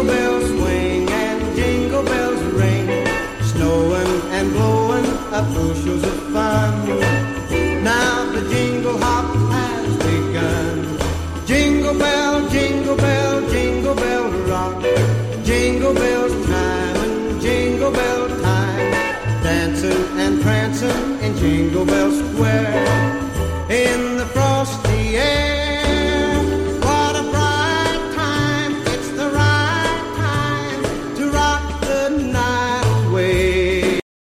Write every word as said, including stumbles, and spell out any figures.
Jingle bells swing and jingle bells ring, snowing and blowing up bushels of fun.